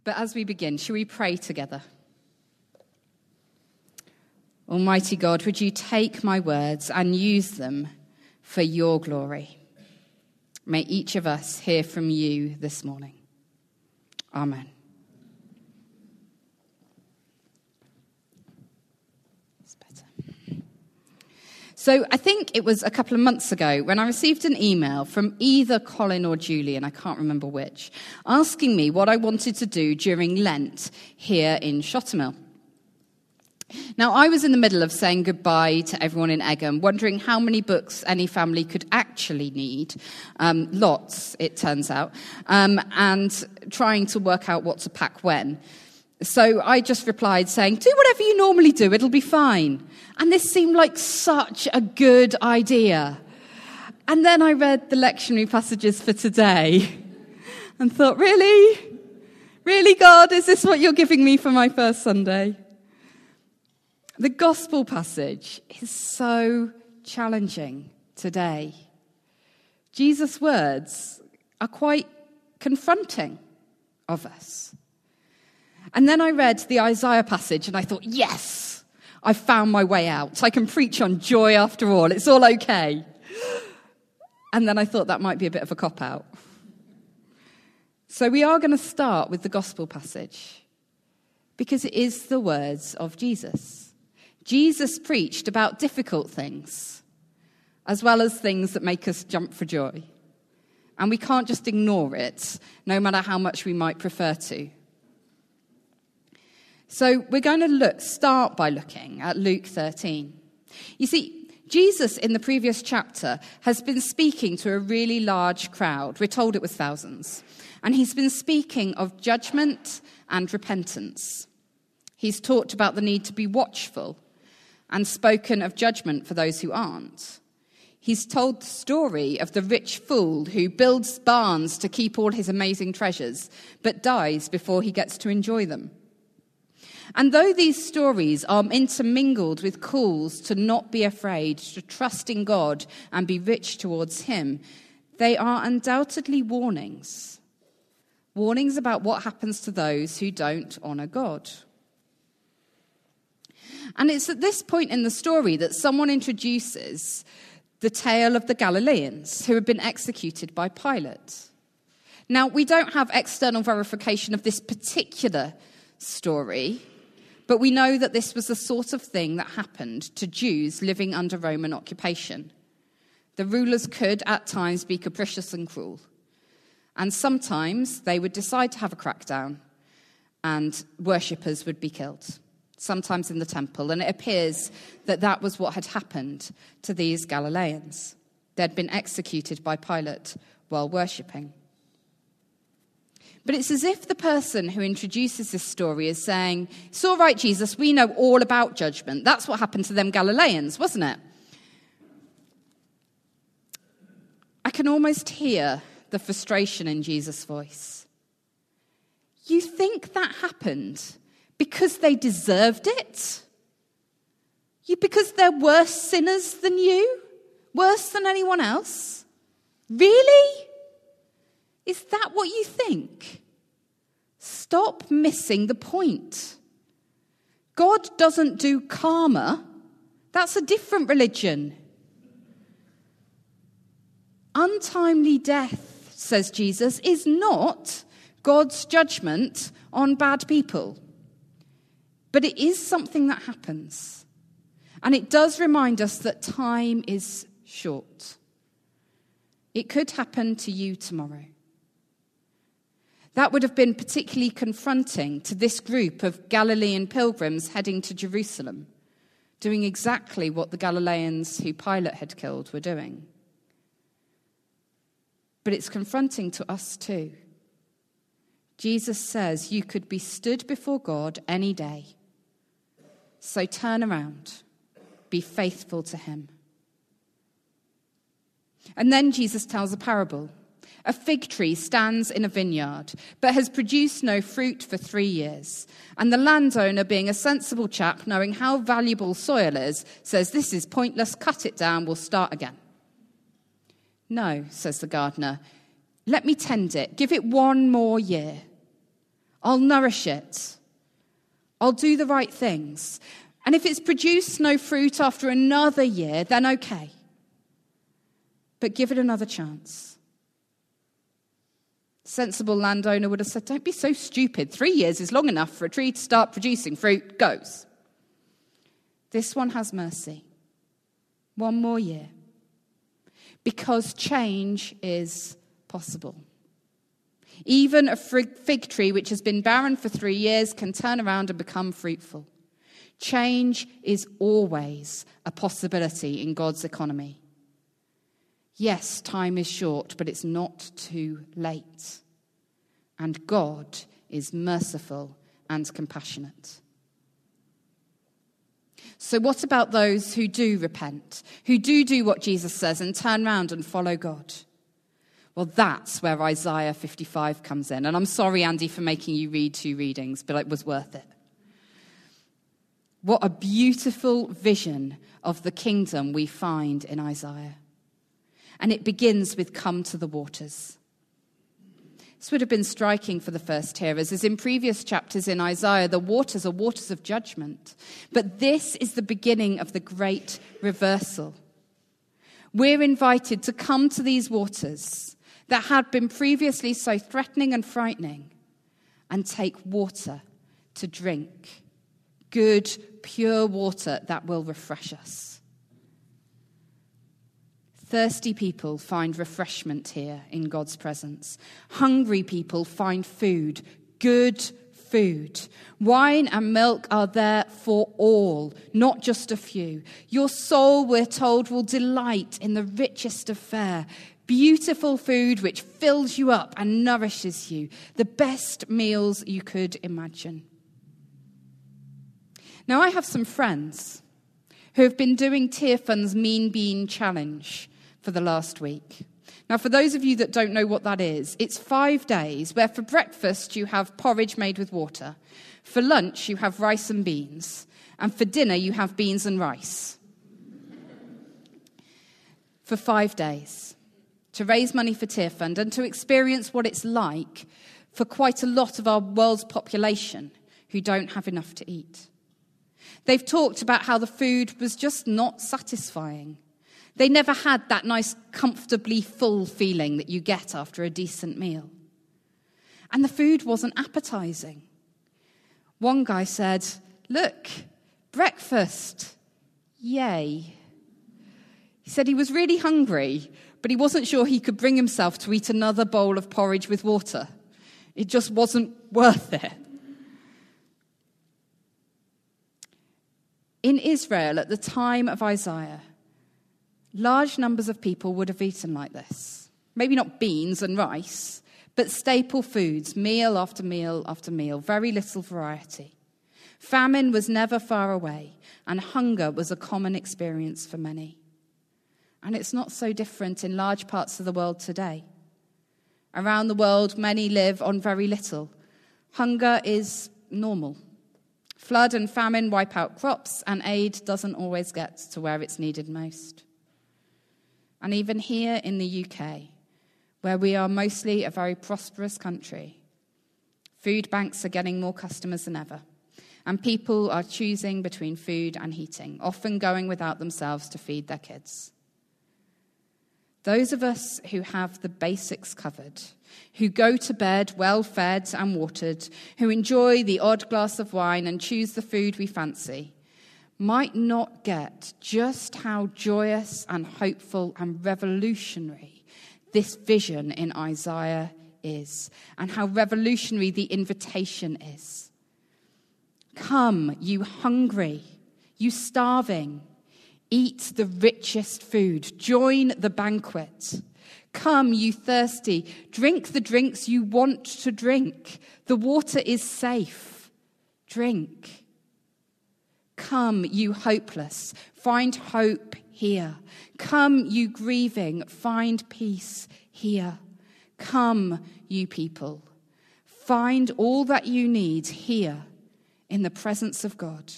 But as we begin, shall we pray together? Almighty God, would you take my words and use them for your glory? May each of us hear from you this morning. Amen. It's better. So I think it was a couple of months ago when I received an email from either Colin or Julian, I can't remember which, asking me what I wanted to do during Lent here in Shottermill. Now, I was in the middle of saying goodbye to everyone in Egham, wondering how many books any family could actually need. Lots, it turns out, and trying to work out what to pack when. So I just replied saying, do whatever you normally do, it'll be fine. And this seemed like such a good idea. And then I read the lectionary passages for today and thought, really? Really, God, is this what you're giving me for my first Sunday? The gospel passage is so challenging today. Jesus' words are quite confronting of us. And then I read the Isaiah passage and I thought, yes, I've found my way out. I can preach on joy after all. It's all okay. And then I thought that might be a bit of a cop-out. So we are going to start with the gospel passage because it is the words of Jesus. Jesus preached about difficult things, as well as things that make us jump for joy. And we can't just ignore it, no matter how much we might prefer to. So we're going to start by looking at Luke 13. You see, Jesus in the previous chapter has been speaking to a really large crowd. We're told it was thousands. And he's been speaking of judgment and repentance. He's talked about the need to be watchful and spoken of judgment for those who aren't. He's told the story of the rich fool who builds barns to keep all his amazing treasures, but dies before he gets to enjoy them. And though these stories are intermingled with calls to not be afraid, to trust in God and be rich towards him, they are undoubtedly warnings. Warnings about what happens to those who don't honour God. And it's at this point in the story that someone introduces the tale of the Galileans who had been executed by Pilate. Now, we don't have external verification of this particular story, but we know that this was the sort of thing that happened to Jews living under Roman occupation. The rulers could at times be capricious and cruel, and sometimes they would decide to have a crackdown and worshippers would be killed, sometimes in the temple. And it appears that that was what had happened to these Galileans. They'd been executed by Pilate while worshipping. But it's as if the person who introduces this story is saying, it's all right, Jesus, we know all about judgment. That's what happened to them Galileans, wasn't it? I can almost hear the frustration in Jesus' voice. You think that happened because they deserved it? Because they're worse sinners than you? Worse than anyone else? Really? Is that what you think? Stop missing the point. God doesn't do karma. That's a different religion. Untimely death, says Jesus, is not God's judgment on bad people. But it is something that happens. And it does remind us that time is short. It could happen to you tomorrow. That would have been particularly confronting to this group of Galilean pilgrims heading to Jerusalem, doing exactly what the Galileans who Pilate had killed were doing. But it's confronting to us too. Jesus says you could be stood before God any day. So turn around, be faithful to him. And then Jesus tells a parable. A fig tree stands in a vineyard, but has produced no fruit for 3 years. And the landowner, being a sensible chap, knowing how valuable soil is, says, this is pointless, cut it down, we'll start again. No, says the gardener, let me tend it, give it 1 more year. I'll nourish it. I'll do the right things. And if it's produced no fruit after another year, then okay. But give it another chance. A sensible landowner would have said, don't be so stupid. 3 years is long enough for a tree to start producing fruit. Goes. This one has mercy. 1 more year. Because change is possible. Even a fig tree which has been barren for 3 years can turn around and become fruitful. Change is always a possibility in God's economy. Yes, time is short, but it's not too late. And God is merciful and compassionate. So what about those who do repent, who do what Jesus says and turn round and follow God? Well, that's where Isaiah 55 comes in. And I'm sorry, Andy, for making you read 2 readings, but it was worth it. What a beautiful vision of the kingdom we find in Isaiah. And it begins with come to the waters. This would have been striking for the first hearers, as in previous chapters in Isaiah, the waters are waters of judgment. But this is the beginning of the great reversal. We're invited to come to these waters that had been previously so threatening and frightening and take water to drink. Good, pure water that will refresh us. Thirsty people find refreshment here in God's presence. Hungry people find food, good food. Wine and milk are there for all, not just a few. Your soul, we're told, will delight in the richest of fare. Beautiful food which fills you up and nourishes you. The best meals you could imagine. Now, I have some friends who have been doing Tearfund's Mean Bean Challenge for the last week. Now, for those of you that don't know what that is, it's 5 days where for breakfast you have porridge made with water, for lunch you have rice and beans, and for dinner you have beans and rice. For 5 days, to raise money for Tearfund and to experience what it's like for quite a lot of our world's population who don't have enough to eat. They've talked about how the food was just not satisfying. They never had that nice, comfortably full feeling that you get after a decent meal. And the food wasn't appetizing. One guy said, "Look, breakfast, yay." He said he was really hungry, but he wasn't sure he could bring himself to eat another bowl of porridge with water. It just wasn't worth it. In Israel, at the time of Isaiah, large numbers of people would have eaten like this. Maybe not beans and rice, but staple foods, meal after meal after meal, very little variety. Famine was never far away, and hunger was a common experience for many. And it's not so different in large parts of the world today. Around the world, many live on very little. Hunger is normal. Flood and famine wipe out crops, and aid doesn't always get to where it's needed most. And even here in the UK, where we are mostly a very prosperous country, food banks are getting more customers than ever, and people are choosing between food and heating, often going without themselves to feed their kids. Those of us who have the basics covered, who go to bed well-fed and watered, who enjoy the odd glass of wine and choose the food we fancy, might not get just how joyous and hopeful and revolutionary this vision in Isaiah is, and how revolutionary the invitation is. Come, you hungry, you starving, eat the richest food, join the banquet. Come, you thirsty, drink the drinks you want to drink. The water is safe. Drink. Come, you hopeless, find hope here. Come, you grieving, find peace here. Come, you people, find all that you need here in the presence of God.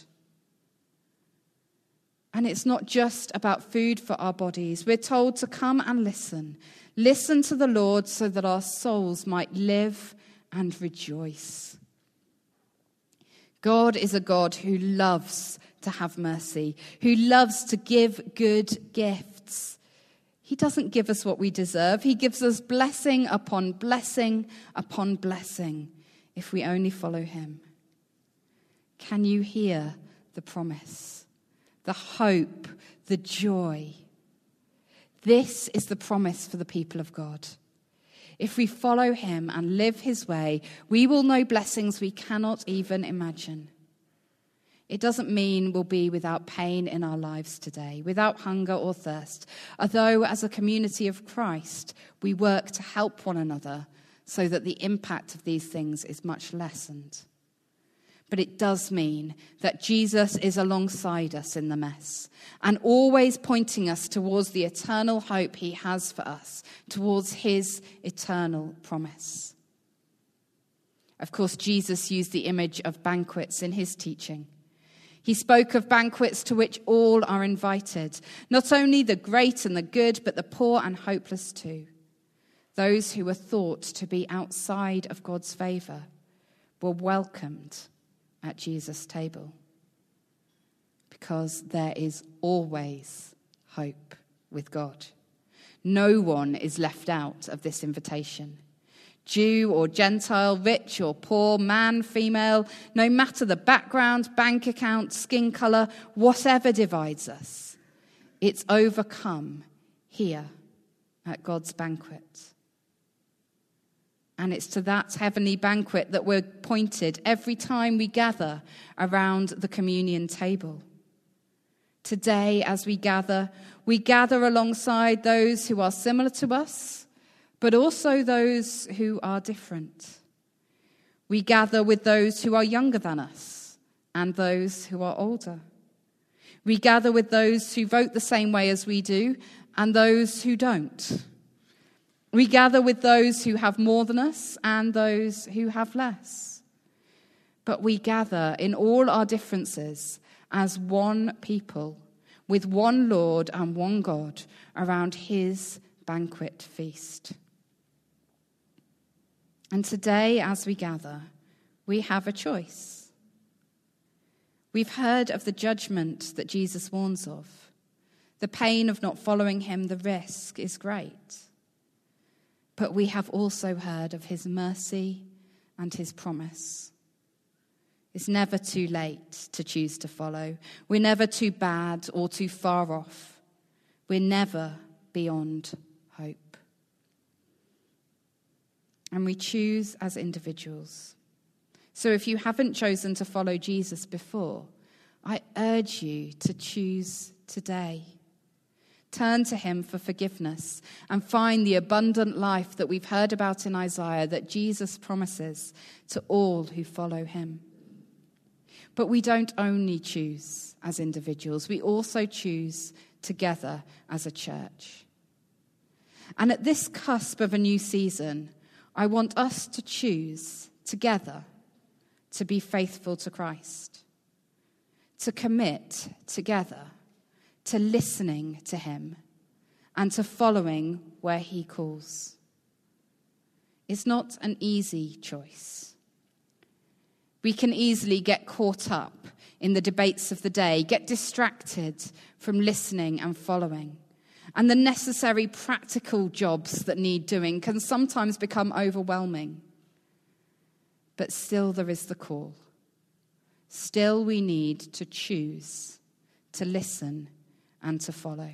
And it's not just about food for our bodies. We're told to come and listen. Listen to the Lord so that our souls might live and rejoice. God is a God who loves to have mercy, who loves to give good gifts. He doesn't give us what we deserve. He gives us blessing upon blessing upon blessing if we only follow him. Can you hear the promise, the hope, the joy? This is the promise for the people of God. If we follow him and live his way, we will know blessings we cannot even imagine. It doesn't mean we'll be without pain in our lives today, without hunger or thirst, although as a community of Christ, we work to help one another so that the impact of these things is much lessened. But it does mean that Jesus is alongside us in the mess and always pointing us towards the eternal hope he has for us, towards his eternal promise. Of course, Jesus used the image of banquets in his teaching. He spoke of banquets to which all are invited, not only the great and the good, but the poor and hopeless too. Those who were thought to be outside of God's favor were welcomed at Jesus' table, because there is always hope with God. No one is left out of this invitation. Jew or Gentile, rich or poor, man, female, no matter the background, bank account, skin color, whatever divides us, it's overcome here at God's banquet. And it's to that heavenly banquet that we're pointed every time we gather around the communion table. Today, as we gather alongside those who are similar to us, but also those who are different. We gather with those who are younger than us and those who are older. We gather with those who vote the same way as we do and those who don't. We gather with those who have more than us and those who have less. But we gather in all our differences as one people, with one Lord and one God around his banquet feast. And today, as we gather, we have a choice. We've heard of the judgment that Jesus warns of. The pain of not following him, the risk is great. But we have also heard of his mercy and his promise. It's never too late to choose to follow. We're never too bad or too far off. We're never beyond hope. And we choose as individuals. So if you haven't chosen to follow Jesus before, I urge you to choose today. Turn to him for forgiveness and find the abundant life that we've heard about in Isaiah that Jesus promises to all who follow him. But we don't only choose as individuals, we also choose together as a church. And at this cusp of a new season, I want us to choose together to be faithful to Christ, to commit together to listening to him and to following where he calls. It's not an easy choice. We can easily get caught up in the debates of the day, get distracted from listening and following. And the necessary practical jobs that need doing can sometimes become overwhelming. But still there is the call. Still we need to choose to listen and to follow.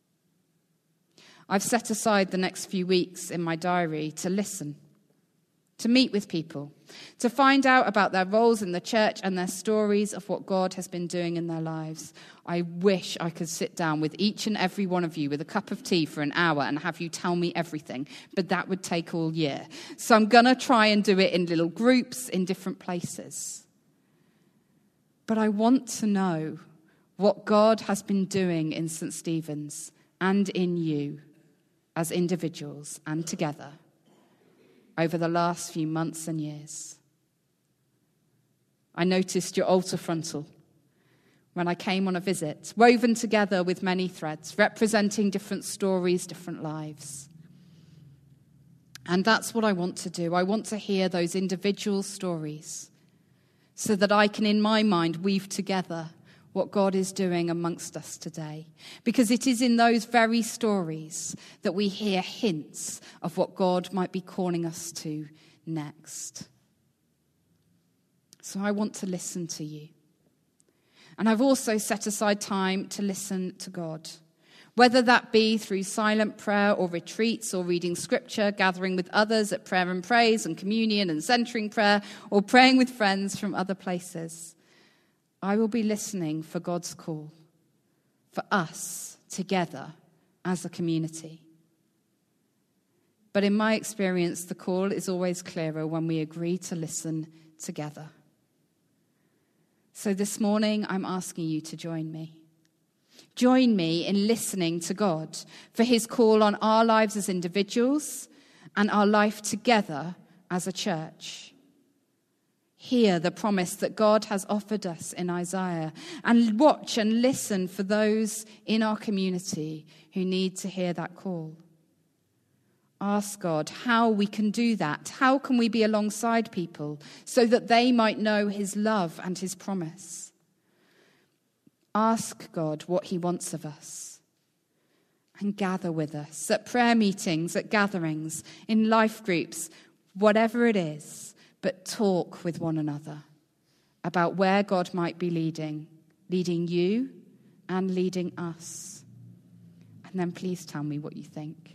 I've set aside the next few weeks in my diary to listen, to meet with people, to find out about their roles in the church and their stories of what God has been doing in their lives. I wish I could sit down with each and every one of you with a cup of tea for an hour and have you tell me everything, but that would take all year. So I'm going to try and do it in little groups in different places. But I want to know what God has been doing in St. Stephen's and in you as individuals and together over the last few months and years. I noticed your altar frontal when I came on a visit, woven together with many threads, representing different stories, different lives. And that's what I want to do. I want to hear those individual stories so that I can, in my mind, weave together what God is doing amongst us today. Because it is in those very stories that we hear hints of what God might be calling us to next. So I want to listen to you. And I've also set aside time to listen to God, whether that be through silent prayer or retreats or reading scripture, gathering with others at prayer and praise and communion and centering prayer, or praying with friends from other places. I will be listening for God's call, for us together as a community. But in my experience, the call is always clearer when we agree to listen together. So this morning, I'm asking you to join me. Join me in listening to God for his call on our lives as individuals and our life together as a church. Hear the promise that God has offered us in Isaiah, and watch and listen for those in our community who need to hear that call. Ask God how we can do that. How can we be alongside people so that they might know his love and his promise? Ask God what he wants of us. And gather with us at prayer meetings, at gatherings, in life groups, whatever it is. But talk with one another about where God might be leading you and leading us. And then please tell me what you think.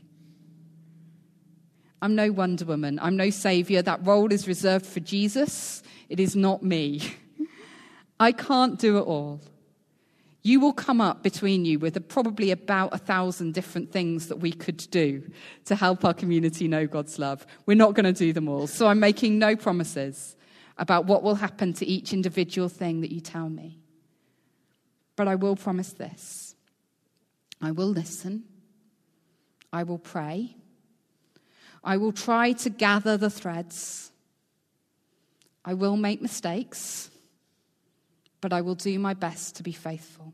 I'm no Wonder Woman. I'm no saviour. That role is reserved for Jesus. It is not me. I can't do it all. You will come up between you with probably about 1,000 different things that we could do to help our community know God's love. We're not going to do them all, so I'm making no promises about what will happen to each individual thing that you tell me. But I will promise this. I will listen. I will pray. I will try to gather the threads. I will make mistakes. But I will do my best to be faithful.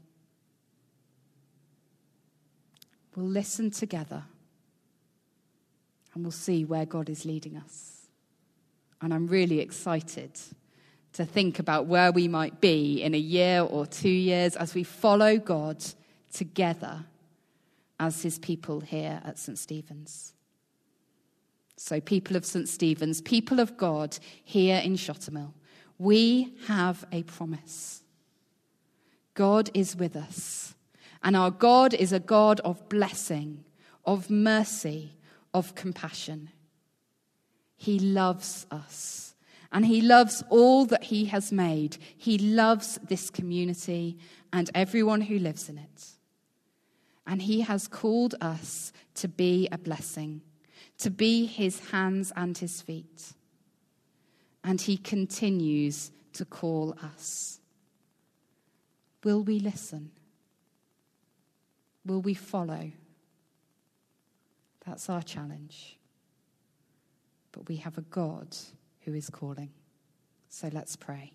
We'll listen together and we'll see where God is leading us. And I'm really excited to think about where we might be in a year or 2 years as we follow God together as his people here at St. Stephen's. So people of St. Stephen's, people of God here in Shottermill, we have a promise. God is with us, and our God is a God of blessing, of mercy, of compassion. He loves us, and he loves all that he has made. He loves this community and everyone who lives in it. And he has called us to be a blessing, to be his hands and his feet. And he continues to call us. Will we listen? Will we follow? That's our challenge. But we have a God who is calling. So let's pray.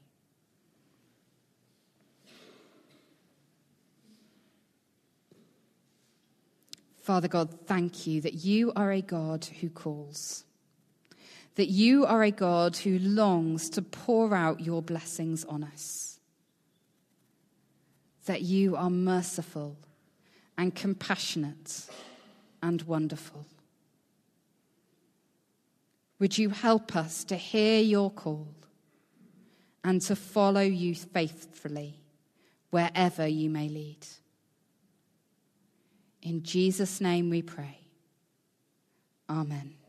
Father God, thank you that you are a God who calls. That you are a God who longs to pour out your blessings on us. That you are merciful and compassionate and wonderful. Would you help us to hear your call and to follow you faithfully wherever you may lead? In Jesus' name we pray. Amen.